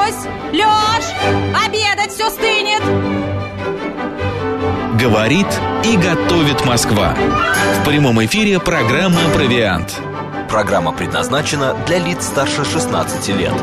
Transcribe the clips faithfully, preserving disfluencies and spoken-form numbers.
Люсь! Лёш! Обедать все стынет! Говорит и готовит Москва. В прямом эфире программа «Провиант». Программа предназначена для лиц старше шестнадцати лет.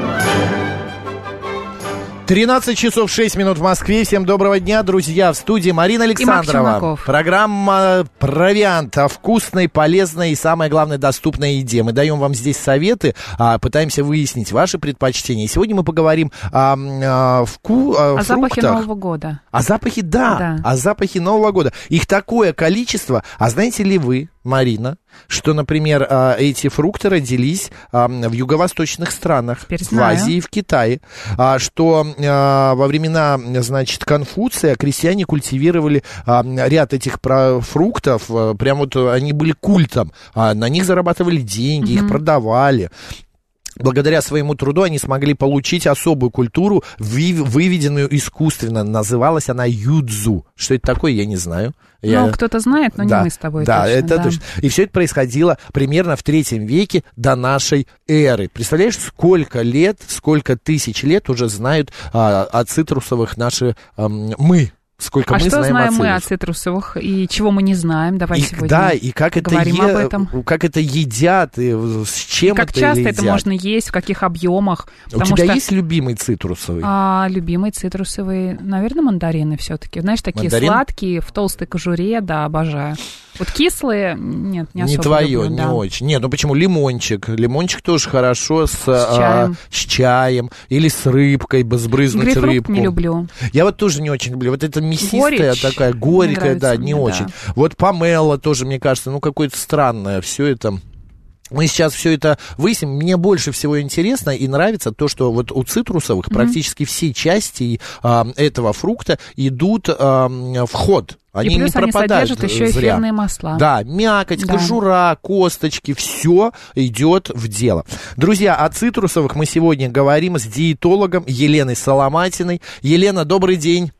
тринадцать часов шесть минут в Москве. Всем доброго дня, друзья. В студии Марина Александрова. Программа «Провиант» о вкусной, полезной и, самое главное, доступной еде. Мы даем вам здесь советы, пытаемся выяснить ваши предпочтения. И сегодня мы поговорим о, о, вку, о, о фруктах. запахе Нового года. О запахе, да, да, о запахе Нового года. Их такое количество. А знаете ли вы, Марина, что, например, эти фрукты родились в юго-восточных странах, в Азии и в Китае, что во времена, значит, Конфуция крестьяне культивировали ряд этих фруктов, прям вот они были культом, на них зарабатывали деньги, mm-hmm. их продавали. Благодаря своему труду они смогли получить особую культуру, выведенную искусственно. Называлась она юдзу. Что это такое, я не знаю. Ну, я... кто-то знает, но да, не мы с тобой. Да, точно, это да. точно. И все это происходило примерно в третьем веке до нашей эры. Представляешь, сколько лет, сколько тысяч лет уже знают а, о цитрусовых наши а, мы. Сколько а мы что знаем, знаем о мы о цитрусовых и чего мы не знаем? Давай и, сегодня да, и как это, говорим е... об этом. как это едят, и с чем и как это часто едят. это можно есть, в каких объемах. У тебя что... есть любимый цитрусовый? А, любимый цитрусовый, наверное, мандарины все-таки. Знаешь, такие Мандарин? Сладкие, в толстой кожуре, да, обожаю. Вот кислые, нет, не особо Не твое, люблю, не да. очень. Нет, ну почему? Лимончик. Лимончик тоже хорошо с, с, чаем. А, с чаем. Или с рыбкой, бы сбрызнуть Грейпфрут рыбку. не люблю. Я вот тоже не очень люблю. Вот это мясистая Горечь такая, горькая, не да, не мне, очень. да. Вот помело тоже, мне кажется, ну какое-то странное все это. Мы сейчас все это выясним. Мне больше всего интересно и нравится то, что вот у цитрусовых mm-hmm. практически все части а, этого фрукта идут а, в ход. Они и плюс не пропадают они содержат еще зря. эфирные масла. Да, мякоть, да. кожура, косточки, все идет в дело. Друзья, о цитрусовых мы сегодня говорим с диетологом Еленой Соломатиной. Елена, добрый день.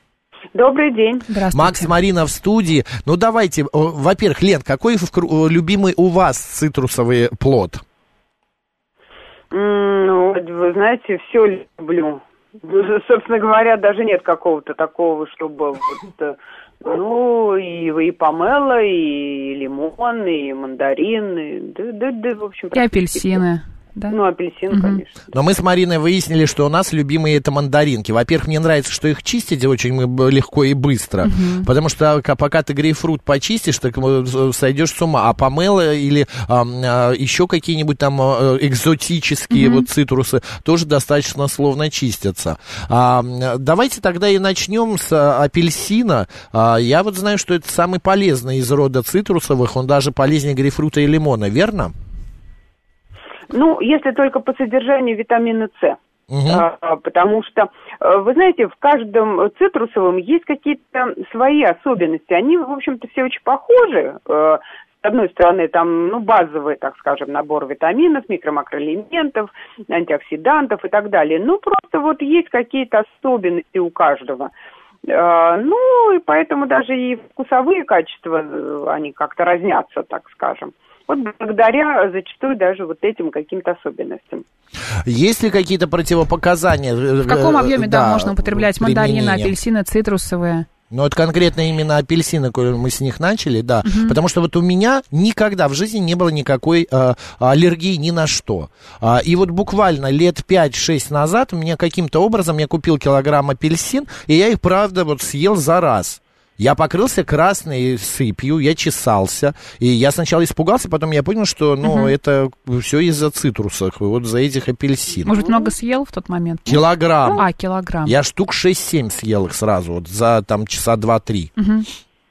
Добрый день. Макс, Марина в студии. Ну, давайте, во-первых, Лен, какой любимый у вас цитрусовый плод? Ну, вы знаете, все люблю. Собственно говоря, даже нет какого-то такого, чтобы... Вот, ну, и, и помело, и лимон, и мандарин, и, да, да, да, в общем... И апельсины. Да? Ну, апельсин, угу. конечно. Но мы с Мариной выяснили, что у нас любимые это мандаринки. Во-первых, мне нравится, что их чистить очень легко и быстро. Угу. Потому что пока ты грейпфрут почистишь, так сойдешь с ума. А помело или а, а, еще какие-нибудь там экзотические угу. вот цитрусы тоже достаточно сложно чистятся. А, давайте тогда и начнем с апельсина. А, я вот знаю, что это самый полезный из рода цитрусовых. Он даже полезнее грейпфрута и лимона, верно? Ну, если только по содержанию витамина С. Угу. А, потому что, вы знаете, в каждом цитрусовом есть какие-то свои особенности. Они, в общем-то, все очень похожи. С одной стороны, там, ну, базовый, так скажем, набор витаминов, микро-макроэлементов, антиоксидантов и так далее. Ну, просто вот есть какие-то особенности у каждого. А, ну, и поэтому даже и вкусовые качества, они как-то разнятся, так скажем. Вот благодаря зачастую даже вот этим каким-то особенностям. Есть ли какие-то противопоказания? В каком объеме, да, да можно употреблять мандарины, апельсины, цитрусовые? Ну, это конкретно именно апельсины, мы с них начали, да. Угу. Потому что вот у меня никогда в жизни не было никакой э, аллергии ни на что. А, и вот буквально лет пять-шесть назад у меня каким-то образом, я купил килограмм апельсин, и я их, правда, вот съел за раз. Я покрылся красной сыпью, я чесался, и я сначала испугался, потом я понял, что, ну, uh-huh. это все из-за цитрусов, вот за этих апельсинов. Может, много съел в тот момент? Килограмм. А, килограмм. Я штук шесть-семь съел их сразу, вот за там часа два-три. Uh-huh.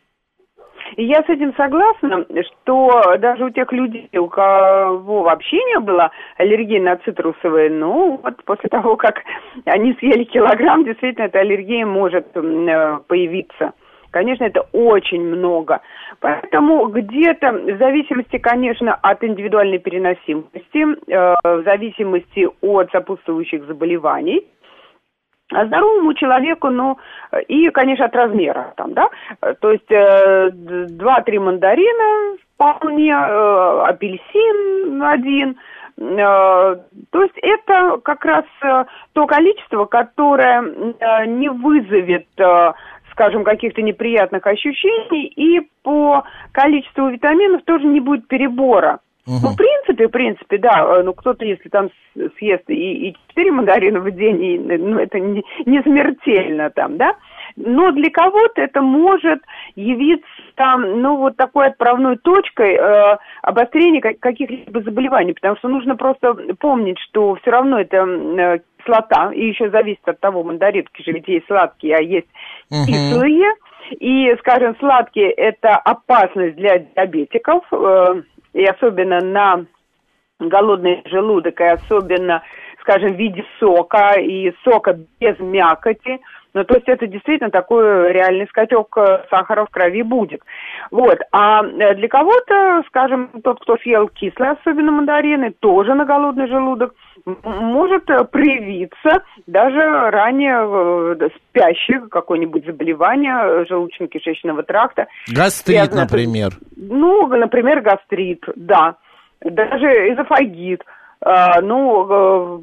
И я с этим согласна, что даже у тех людей, у кого вообще не было аллергии на цитрусовые, ну, вот после того, как они съели килограмм, действительно, эта аллергия может появиться. Конечно, это очень много. Поэтому где-то в зависимости, конечно, от индивидуальной переносимости, э, в зависимости от сопутствующих заболеваний, а здоровому человеку, ну, и, конечно, от размера, там, да, то есть э, два-три мандарина вполне, э, апельсин один, То есть это как раз то количество, которое не вызовет, скажем, каких-то неприятных ощущений, и по количеству витаминов тоже не будет перебора. Угу. Ну, в принципе, в принципе, да, ну, кто-то, если там съест и, и четыре мандарина в день, и, ну, это не, не смертельно там, да, но для кого-то это может явиться там, ну, вот такой отправной точкой э, обострения каких-либо заболеваний, потому что нужно просто помнить, что все равно это э, кислота, и еще зависит от того, мандаринки же ведь есть сладкие, а есть угу. кислые, и, скажем, сладкие – это опасность для диабетиков, э, и особенно на голодный желудок, и особенно, скажем, в виде сока, и сока без мякоти. Ну, то есть это действительно такой реальный скачок сахара в крови будет. Вот. А для кого-то, скажем, тот, кто съел кислые, особенно мандарины, тоже на голодный желудок, может проявиться даже ранее спящих какое-нибудь заболевание желудочно-кишечного тракта. Гастрит, связано, например. Ну, например, гастрит, да. Даже эзофагит. Uh, ну, uh,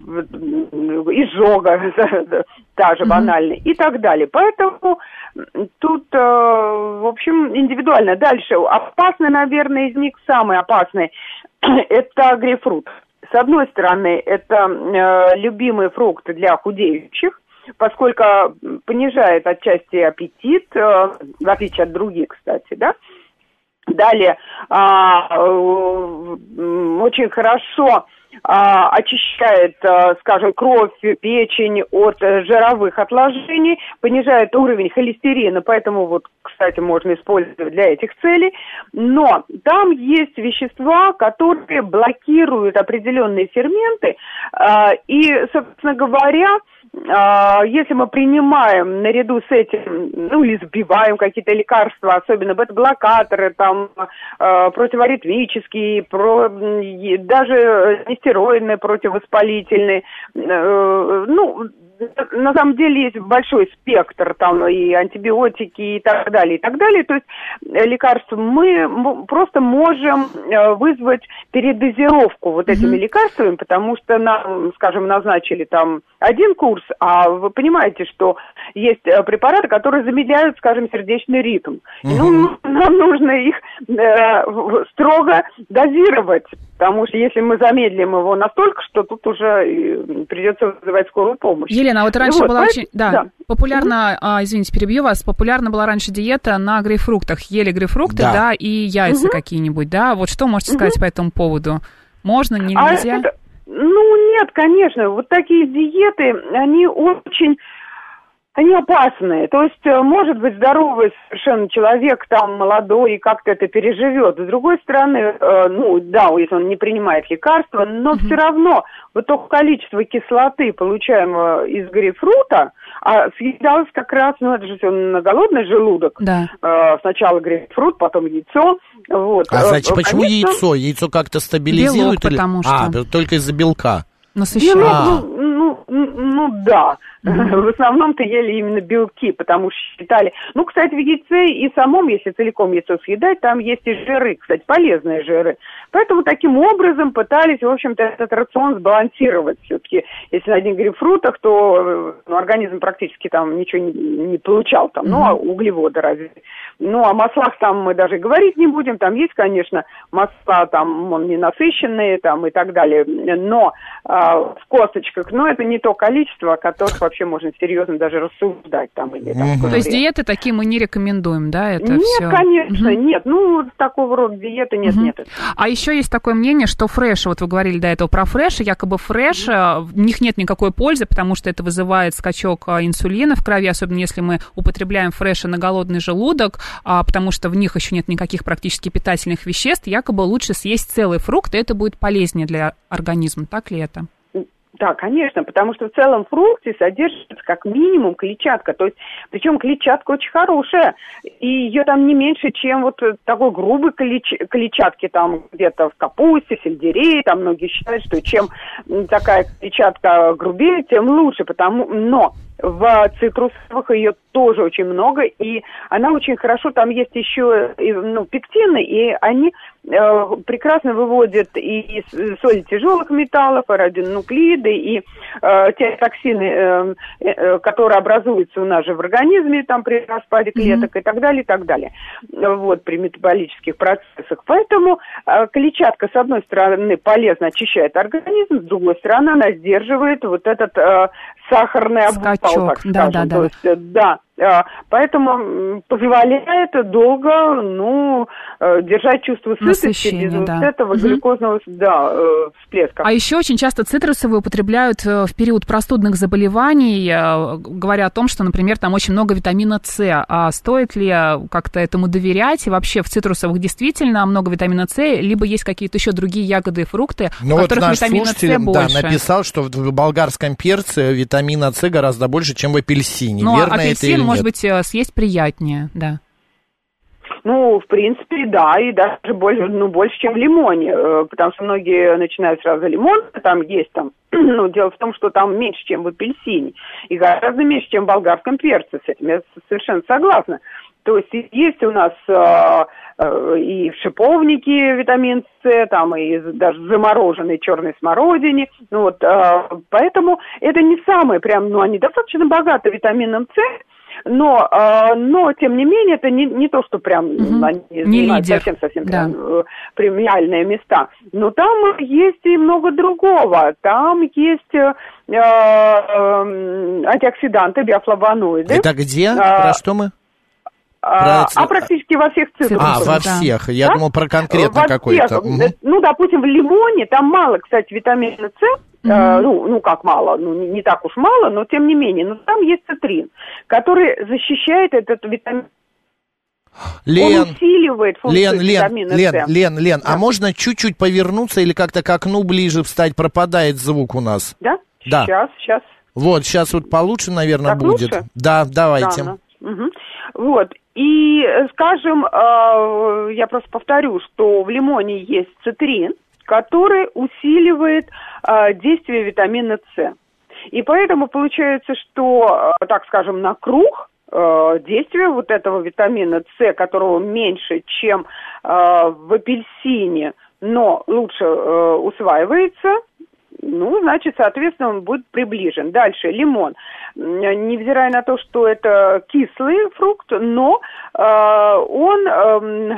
изжога, та же банальная, mm-hmm. и так далее. Поэтому тут, uh, в общем, индивидуально. Дальше, опасный, наверное, из них, самый опасный, это грейпфрут. С одной стороны, это uh, любимый фрукт для худеющих, поскольку понижает отчасти аппетит, uh, в отличие от других, кстати, да. Далее, а, очень хорошо а, очищает, а, скажем, кровь, печень от жировых отложений, понижает уровень холестерина, поэтому вот, кстати, можно использовать для этих целей. Но там есть вещества, которые блокируют определенные ферменты, а, и, собственно говоря, если мы принимаем наряду с этим, ну, или сбиваем какие-то лекарства, особенно бета-блокаторы, там, э, противоритмические, про, даже нестероидные, противовоспалительные, э, ну, на самом деле есть большой спектр, там, и антибиотики, и так далее, и так далее. То есть лекарства мы просто можем вызвать передозировку вот этими mm-hmm. лекарствами, потому что нам, скажем, назначили там один курс, а вы понимаете, что есть препараты, которые замедляют, скажем, сердечный ритм. Mm-hmm. Ну, нам нужно их э, строго дозировать, потому что если мы замедлим его настолько, что тут уже придется вызывать скорую помощь. Елена, а вот раньше вот, была поэтому, очень, да, да. популярна, mm-hmm. а, извините, перебью вас, популярна была раньше диета на грейпфруктах. Ели грейпфрукты, да, да и яйца mm-hmm. какие-нибудь, да? Вот что можете сказать mm-hmm. по этому поводу? Можно, нельзя? А это, ну, нет, конечно, вот такие диеты, они очень... Они опасные. То есть, может быть, здоровый совершенно человек, там, молодой, и как-то это переживет. С другой стороны, э, ну, да, если он не принимает лекарства, но mm-hmm. все равно вот то количество кислоты, получаемого из грейпфрута, а съедалось как раз, ну, это же все на голодный желудок. Да. Э, сначала грейпфрут, потом яйцо. Вот. А, значит, почему конечно... яйцо? Яйцо как-то стабилизирует? Белок, или... потому что... А, только из-за белка. Насыщает. Ну, ну, ну, ну, да. Mm-hmm. В основном-то ели именно белки, потому что считали... Ну, кстати, в яйце и самом, если целиком яйцо съедать, там есть и жиры, кстати, полезные жиры. Поэтому таким образом пытались, в общем-то, этот рацион сбалансировать. Все-таки, если на одних грейпфрутах, то ну, организм практически там ничего не, не получал, там, mm-hmm. ну, а углеводы разве. Ну, о маслах там мы даже говорить не будем. Там есть, конечно, масла, там, он ненасыщенные, там, и так далее. Но а, в косточках, но это не то количество, о которых вообще можно серьезно даже рассуждать. Там, или, там, mm-hmm. То есть диеты такие мы не рекомендуем, да? Это нет, все... конечно, mm-hmm. нет. Ну, такого рода диеты нет, mm-hmm. нет. А еще есть такое мнение, что фреши, вот вы говорили до этого про фреши, якобы фреши, mm-hmm. в них нет никакой пользы, потому что это вызывает скачок инсулина в крови, особенно если мы употребляем фреши на голодный желудок, а, потому что в них еще нет никаких практически питательных веществ, якобы лучше съесть целый фрукт, и это будет полезнее для организма. Так ли это? Да, конечно, потому что в целом в фрукте содержится как минимум клетчатка, то есть, причем клетчатка очень хорошая, и ее там не меньше, чем вот такой грубой клетч... клетчатки, там где-то в капусте, сельдерее, там многие считают, что чем такая клетчатка грубее, тем лучше, потому, но В цитрусовых ее тоже очень много, и она очень хорошо, там есть еще ну, пектины, и они э, прекрасно выводят и соли тяжелых металлов, и радионуклиды, и э, те токсины, э, э, которые образуются у нас же в организме, там при распаде клеток mm-hmm. и так далее, и так далее, вот, при метаболических процессах. Поэтому э, клетчатка, с одной стороны, полезно очищает организм, с другой стороны, она сдерживает вот этот э, сахарный обвал, так скажем. Да, да, да. То есть, да. Поэтому позволяет долго, ну, держать чувство сытости без да. вот этого угу. глюкозного, да, всплеска. А еще очень часто цитрусовые употребляют в период простудных заболеваний, говоря о том, что, например, там очень много витамина С. А стоит ли как-то этому доверять? И вообще в цитрусовых действительно много витамина С, либо есть какие-то еще другие ягоды и фрукты, ну в вот которых наш витамина С больше. Да, написал, что в болгарском перце витамина С гораздо больше, чем в апельсине. Ну, верно апельсин, это или нет? Может быть, съесть приятнее, да. Ну, в принципе, да, и даже больше, ну, больше, чем в лимоне, потому что многие начинают сразу лимон, там есть там, ну, дело в том, что там меньше, чем в апельсине, и гораздо меньше, чем в болгарском перце, с этим я совершенно согласна. То есть есть у нас э, э, и в шиповнике витамин С, там и даже замороженной черной смородине, ну, вот, э, поэтому это не самые прям, ну, они достаточно богаты витамином С, Но, э, но, тем не менее, это не, не то, что прям угу. они занимают совсем-совсем да. э, премиальные места. Но там есть и много другого. Там есть э, э, антиоксиданты, биофлавоноиды. Это где? А, Про что мы? А, а практически во всех цитрусах. А, во всех. Да. Я да? думал про конкретно во какой-то. Угу. Ну, допустим, в лимоне там мало, кстати, витамина С. Mm-hmm. Э, ну, ну, как мало, ну, не, не так уж мало, но тем не менее. Но там есть цитрин, который защищает этот витамин. Лен, он усиливает функцию Лен, Лен, витамина Лен, С. Лен, Лен, да. а можно чуть-чуть повернуться или как-то к окну ближе встать? Пропадает звук у нас. Да? Да. Сейчас, сейчас. Вот, сейчас вот получше, наверное, так будет. Лучше? Да, давайте. Да, ну. угу. Вот. И, скажем, э, я просто повторю, что в лимоне есть цитрин, который усиливает э, действие витамина С. И поэтому получается, что, э, так скажем, на круг э, действия вот этого витамина С, которого меньше, чем э, в апельсине, но лучше э, усваивается, ну, значит, соответственно, он будет приближен. Дальше, лимон. Невзирая на то, что это кислый фрукт, но э, он... Э,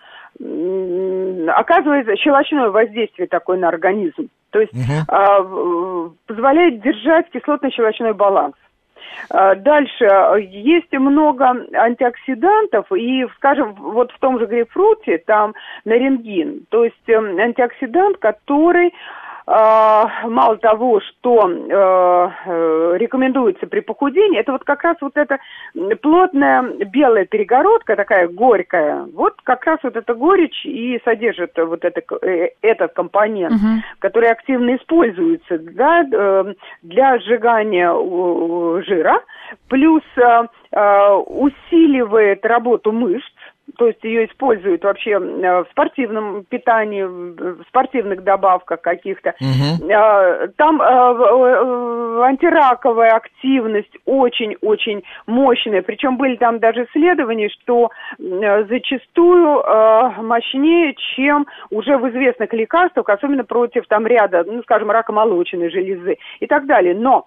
оказывает щелочное воздействие такое на организм. То есть uh-huh. а, позволяет держать кислотно-щелочной баланс. А, дальше есть много антиоксидантов, и, скажем, вот в том же грейпфруте там нарингин, то есть антиоксидант, который мало того, что э, рекомендуется при похудении, это вот как раз вот эта плотная белая перегородка, такая горькая, вот как раз вот эта горечь и содержит вот это, э, этот компонент, uh-huh. который активно используется да, э, для сжигания э, жира, плюс э, усиливает работу мышц. То есть ее используют вообще в спортивном питании, в спортивных добавках каких-то. Угу. Там антираковая активность очень-очень мощная. Причем были там даже исследования, что зачастую мощнее, чем уже в известных лекарствах, особенно против там ряда, ну, скажем, рака молочной железы и так далее. Но,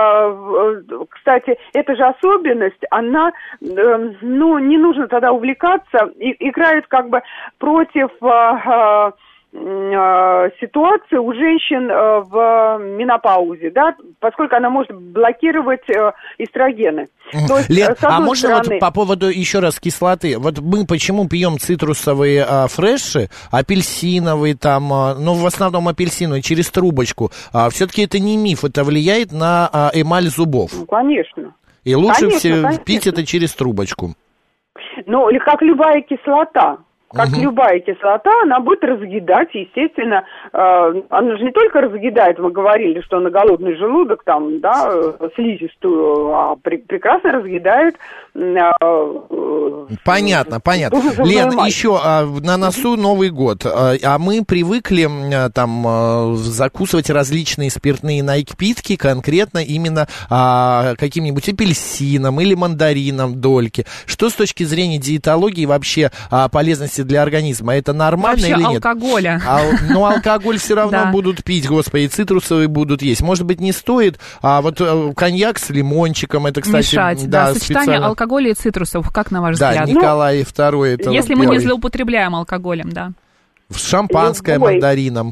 кстати, эта же особенность, она, ну, не нужно тогда увлекаться, и, играет как бы против э, э, ситуации у женщин э, в менопаузе, да, поскольку она может блокировать э, эстрогены. То есть, Лен, а можно стороны... вот по поводу еще раз кислоты? Вот мы почему пьем цитрусовые а, фреши, апельсиновые там, а, ну в основном апельсиновые через трубочку? А, все-таки это не миф, это влияет на а, эмаль зубов. Ну, конечно. И лучше конечно, все конечно. пить это через трубочку. Ну, или как любая кислота. Как угу. любая кислота, она будет разъедать, естественно, э, она же не только разъедает, мы говорили, что на голодный желудок, там, да, слизистую, а при, прекрасно разъедает. Э, понятно, понятно. Лен, еще а, на носу Новый год, а, а мы привыкли а, там а, закусывать различные спиртные напитки, конкретно именно а, каким-нибудь апельсином или мандарином дольки. Что с точки зрения диетологии вообще а, полезности для организма? Это нормально вообще или нет? Алкоголя. А, ну, алкоголь все равно да. будут пить, господи, и цитрусовые будут есть. Может быть, не стоит, а вот коньяк с лимончиком, это, кстати... Мешать, да, да, сочетание специально... алкоголя и цитрусов, как на ваш да, взгляд? Николай второй это если первый. мы не злоупотребляем алкоголем, да. Шампанское Любой мандарином.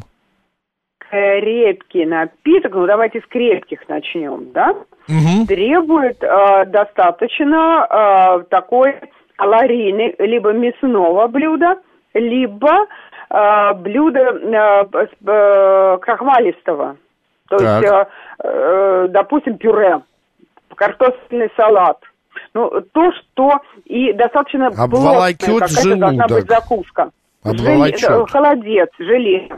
Крепкий напиток, ну давайте с крепких начнем, да, угу. требует э, достаточно э, такой калорийный, либо мясного блюда, либо э, блюда э, э, крахмалистого. То так. есть, э, э, допустим, пюре, картофельный салат. Ну, то, что и достаточно обволокет плотная какая-то должна быть закуска. Обволочет. Желе, холодец, желе.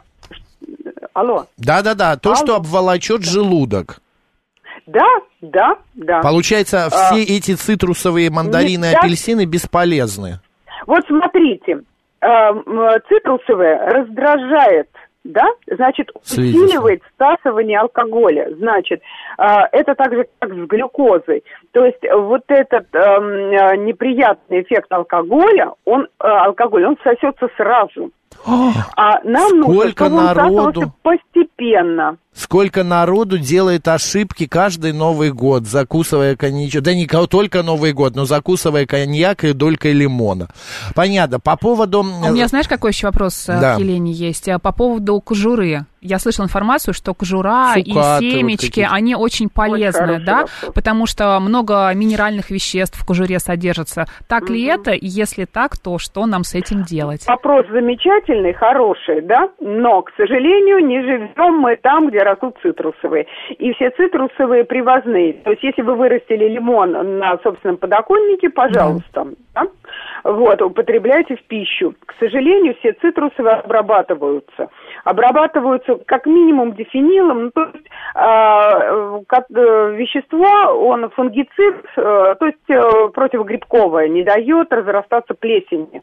Алло. Да-да-да, то, Алло. что обволочет желудок. Да, да, да. Получается, а, все эти цитрусовые мандарины и да. апельсины бесполезны. Вот смотрите, э, цитрусовые раздражает, да, значит, усиливает всасывание алкоголя. Значит, э, это так же, как с глюкозой. То есть вот этот э, неприятный эффект алкоголя, он, э, алкоголь, он сосется сразу. О, а нам нужно, чтобы он всасывался постепенно. Сколько народу делает ошибки каждый Новый год, закусывая коньяк. Да не только Новый год, но закусывая коньяк и долькой лимона. Понятно. По поводу... У меня, знаешь, какой еще вопрос да. к Елене есть? По поводу кожуры. Я слышала информацию, что кожура Фукаты и семечки, вот они очень полезны, очень да? Вопрос. Потому что много минеральных веществ в кожуре содержится. Так угу. ли это? И если так, то что нам с этим делать? Вопрос замечательный, хороший, да? Но, к сожалению, не живем мы там, где растут цитрусовые. И все цитрусовые привозные. То есть, если вы вырастили лимон на собственном подоконнике, пожалуйста, да. Да? Вот, употребляйте в пищу. К сожалению, все цитрусовые обрабатываются. Обрабатываются как минимум дифенилом, ну, то есть э, как, э, вещество, он фунгицид, э, то есть э, противогрибковое, не дает разрастаться плесени.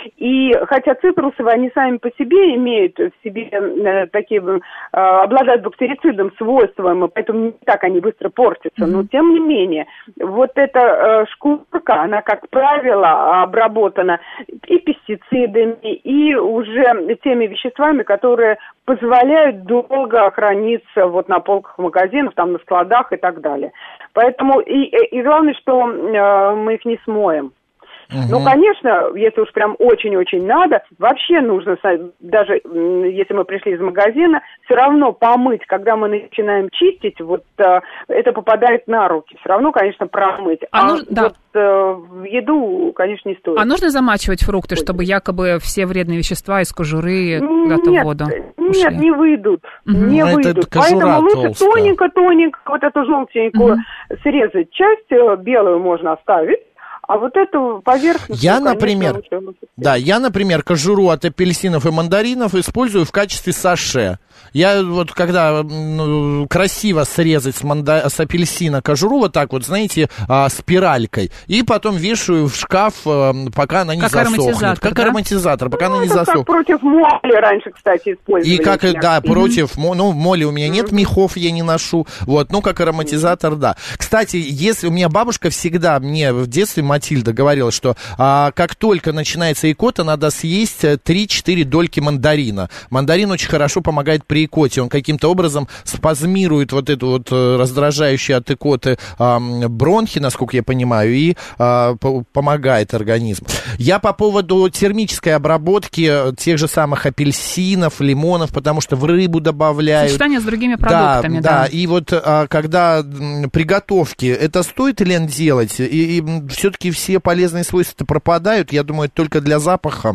И хотя цитрусовые, они сами по себе имеют в себе э, такие, э, обладают бактерицидным свойством, и поэтому не так они быстро портятся, mm-hmm. но тем не менее, вот эта э, шкурка, она, как правило, обработана и пестицидами, и уже теми веществами, которые позволяют долго храниться вот на полках магазинов, там на складах и так далее. Поэтому и, и главное, что э, мы их не смоем. Угу. Ну, конечно, если уж прям очень-очень надо, вообще нужно, даже если мы пришли из магазина, все равно помыть, когда мы начинаем чистить, вот это попадает на руки. Все равно, конечно, промыть. А, а нужно, вот да. в еду, конечно, не стоит. А нужно замачивать фрукты, чтобы якобы все вредные вещества из кожуры куда-то в воду ушли? Нет, не выйдут. Угу. Не Но выйдут. Поэтому лучше тоненько-тоненько вот эту желтенькую угу. срезать часть, белую можно оставить. А вот эту поверхность... Я, например, да, я, например, кожуру от апельсинов и мандаринов использую в качестве саше. Я вот когда ну, красиво срезать с, манда... с апельсина кожуру вот так вот, знаете, а, спиралькой, и потом вешаю в шкаф, а, пока она не как засохнет. Ароматизатор, как да? ну, ароматизатор, пока это она не как засохнет. Против моли раньше, кстати, использовали. И как, да, mm-hmm. против, ну, моли у меня mm-hmm. нет мехов, я не ношу, вот, ну, как ароматизатор, mm-hmm. да. Кстати, если у меня бабушка всегда мне в детстве, Матильда, говорила, что а, как только начинается икота, надо съесть три-четыре дольки мандарина. Мандарин очень хорошо помогает при икоте, он каким-то образом спазмирует вот эту вот раздражающую от икоты а, бронхи, насколько я понимаю, и а, по- помогает организму. Я по поводу термической обработки тех же самых апельсинов, лимонов, потому что в рыбу добавляют. Сочетание с другими продуктами, да. Да, да. И вот а, когда м, приготовки, это стоит, Лен, делать? И, и все-таки все полезные свойства пропадают, я думаю, это только для запаха.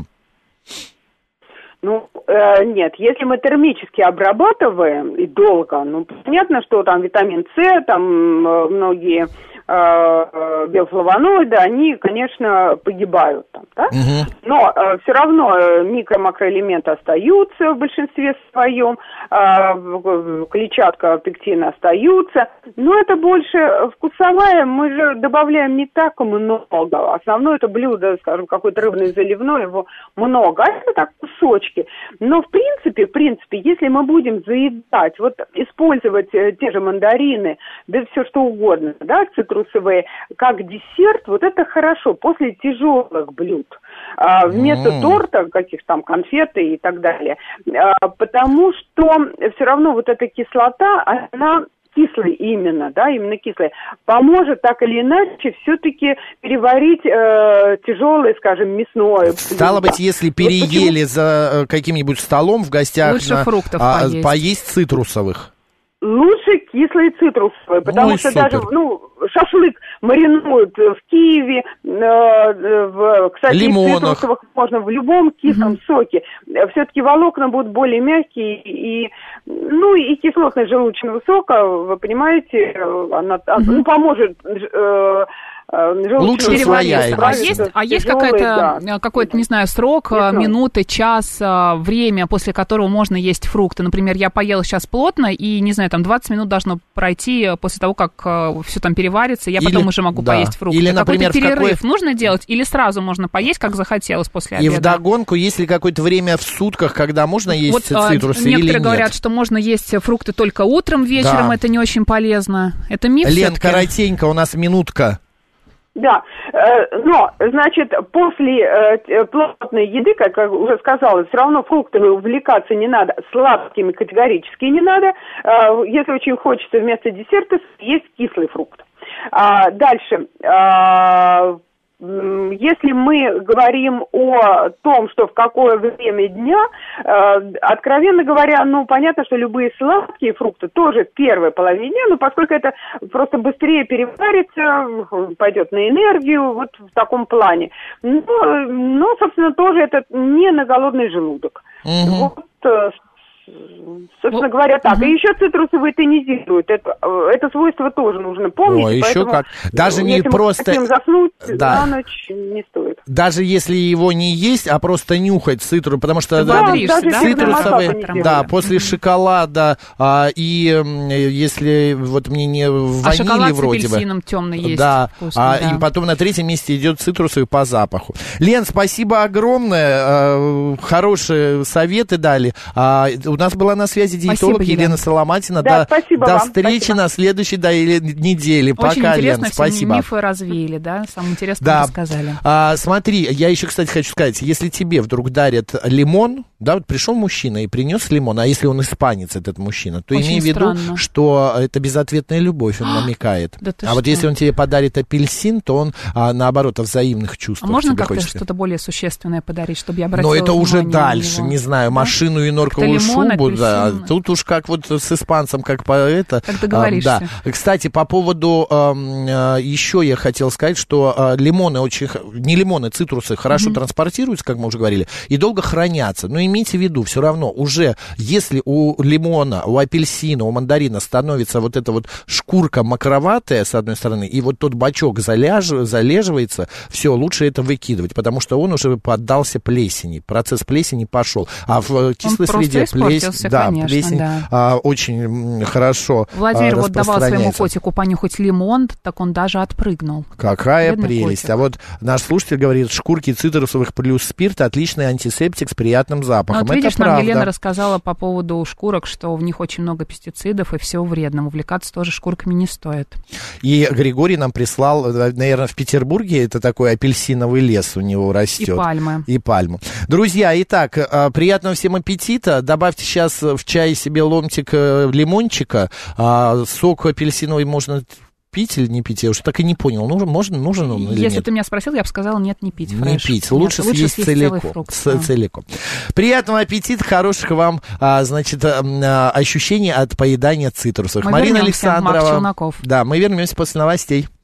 Ну, э, нет, если мы термически обрабатываем и долго, ну, понятно, что там витамин С, там э, многие э, биофлавоноиды, они, конечно, погибают там, да? Угу. Но э, все равно микро-макроэлементы остаются в большинстве своем, э, клетчатка, пектины остаются, но это больше вкусовая, мы же добавляем не так много. Основное это блюдо, скажем, какое-то рыбное заливное, его много, а это так кусочки. Но в принципе, в принципе, если мы будем заедать, вот использовать те же мандарины, да все что угодно, да, цитрусовые, как десерт, вот это хорошо, после тяжелых блюд. А, вместо mm. торта, каких там конфеты и так далее. А, потому что все равно вот эта кислота, она кислый именно, да, именно кислый, поможет так или иначе все-таки переварить э, тяжелое, скажем, мясное. Стало быть, если переели вот за каким-нибудь столом в гостях, лучше на, фруктов а, поесть. поесть цитрусовых. Лучше кислые цитрусовые, потому Ой, что супер. даже, ну, шашлык маринуют в Киеве, э, в, кстати, лимонах. Цитрусовых можно в любом кислом mm-hmm. соке. Все-таки волокна будут более мягкие, и, ну, и кислотность желудочного сока, вы понимаете, она mm-hmm. ну, поможет... Э, лучше усвояемость. А есть, а есть какая-то, да. какой-то, не знаю, срок, Мясной. минуты, час, время, после которого можно есть фрукты? Например, я поела сейчас плотно, и, не знаю, там двадцать минут должно пройти после того, как все там переварится, я или, потом уже могу да. поесть фрукты. Или, например, какой-то перерыв какой... нужно делать, или сразу можно поесть, как захотелось после обеда? И вдогонку, есть ли какое-то время в сутках, когда можно есть вот, цитрусы или нет? Некоторые говорят, что можно есть фрукты только утром, вечером, да. это не очень полезно. Это миф Лен, все-таки? коротенько, у нас минутка. Да, но, значит, после плотной еды, как я уже сказала, все равно фруктами увлекаться не надо, сладкими категорически не надо. Если очень хочется вместо десерта есть кислый фрукт. Дальше. Если мы говорим о том, что в какое время дня, э, откровенно говоря, ну, понятно, что любые сладкие фрукты тоже в первой половине дня, но поскольку это просто быстрее переварится, пойдет на энергию, вот в таком плане. Но, но собственно, тоже это не на голодный желудок. Угу. Вот, собственно говоря, так. Угу. И еще цитрусовые тонизируют. Это, это свойство тоже нужно помнить. О, еще как. Даже не если просто... мы хотим заснуть, да. на ночь не стоит. Даже если его не есть, а просто нюхать цитрус, потому что да, да, да? цитрусовые, да, после шоколада, а, и если вот мне не ванили а шоколад вроде с апельсином бы. темный есть. Да, вкусный, а, да. И потом на третьем месте идет цитрусовый по запаху. Лен, спасибо огромное, хорошие советы дали. У нас была на связи диетолог спасибо, Елена Соломатина. Да, до, спасибо до вам. встречи Спасибо. на следующей да, неделе. Очень Пока, интересно, Лен, спасибо. мифы развеяли, да? Самое интересное да. рассказали. А, смотри, я еще, кстати, хочу сказать, если тебе вдруг дарят лимон, да, вот пришел мужчина и принес лимон, а если он испанец, этот мужчина, то имей в виду, что это безответная любовь, он намекает. Да а что? Вот если он тебе подарит апельсин, то он, а, наоборот, о взаимных чувствах. А можно как-то хочется. Что-то более существенное подарить, чтобы я обратила внимание? Но это уже дальше, не знаю, да? Машину и норковую лимон, шубу, апельсин. Да. Тут уж как вот с испанцем, как по это. Как договоришься. А, да. Кстати, по поводу э, еще я хотел сказать, что э, лимоны очень, не лимоны, цитрусы хорошо mm-hmm. транспортируются, как мы уже говорили, и долго хранятся. Но имейте в виду, все равно уже, если у лимона, у апельсина, у мандарина становится вот эта вот шкурка мокроватая, с одной стороны, и вот тот бачок заляж, залеживается, все, лучше это выкидывать, потому что он уже поддался плесени, процесс плесени пошел. А в кислой среде плесень, да, конечно, плесень да. а, очень хорошо Владимир а, вот давал своему котику понюхать лимон, так он даже отпрыгнул. Какая Бедный прелесть. Котик. А вот наш слушатель говорит, шкурки цитрусовых плюс спирт, отличный антисептик с приятным запахом. Ну, вот это видишь, правда. нам Елена рассказала по поводу шкурок, что в них очень много пестицидов и всего вредного. Увлекаться тоже шкурками не стоит. И Григорий нам прислал, наверное, в Петербурге это такой апельсиновый лес у него растет. И пальмы. И пальму. Друзья, итак, приятного всем аппетита. Добавьте сейчас в чай себе ломтик лимончика. Сок апельсиновый можно пить или не пить? Я уже так и не понял. Нужен, можно, нужен он или Если нет? ты меня спросил, я бы сказала, нет, не пить. Не фреш. пить. Лучше нет, съесть, лучше съесть целиком. фрукт, С, да. целиком. Приятного аппетита, хороших вам, а, значит, а, ощущений от поедания цитрусов. Мы Марина вернемся, Александрова. Марк Челноков. Да, мы вернемся после новостей.